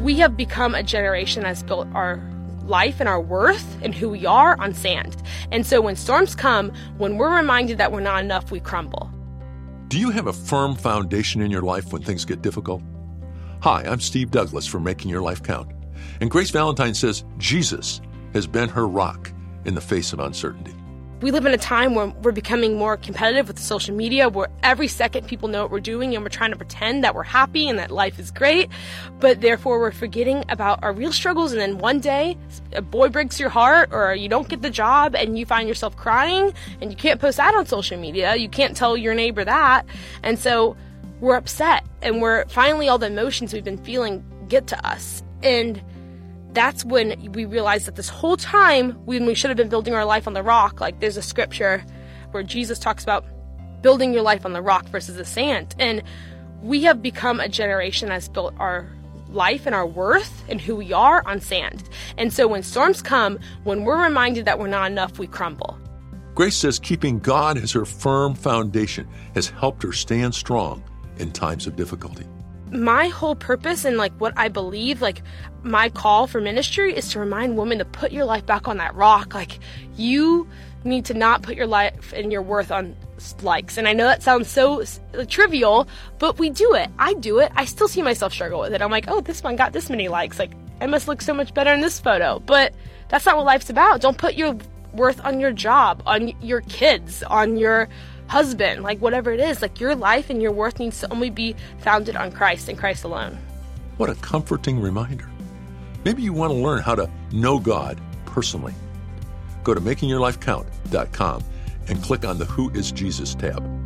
We have become a generation that's built our life and our worth and who we are on sand. And so when storms come, when we're reminded that we're not enough, we crumble. Do you have a firm foundation in your life when things get difficult? Hi, I'm Steve Douglas from Making Your Life Count. And Grace Valentine says Jesus has been her rock in the face of uncertainty. We live in a time where we're becoming more competitive with social media, where every second people know what we're doing and we're trying to pretend that we're happy and that life is great, but therefore we're forgetting about our real struggles. And then one day a boy breaks your heart, or you don't get the job and you find yourself crying, and you can't post that on social media. You can't tell your neighbor that. And so we're upset, and we're finally all the emotions we've been feeling get to us. And that's when we realize that this whole time, when we should have been building our life on the rock, like there's a scripture where Jesus talks about building your life on the rock versus the sand. And we have become a generation that's built our life and our worth and who we are on sand. And so when storms come, when we're reminded that we're not enough, we crumble. Grace says keeping God as her firm foundation has helped her stand strong in times of difficulty. My whole purpose and what I believe, my call for ministry is to remind women to put your life back on that rock. You need to not put your life and your worth on likes. And I know that sounds so trivial, but we do it. I do it. I still see myself struggle with it. I'm like, oh, this one got this many likes. I must look so much better in this photo. But that's not what life's about. Don't put your worth on your job, on your kids, on your husband, whatever it is. Your life and your worth needs to only be founded on Christ and Christ alone. What a comforting reminder. Maybe you want to learn how to know God personally. Go to makingyourlifecount.com and click on the Who is Jesus tab.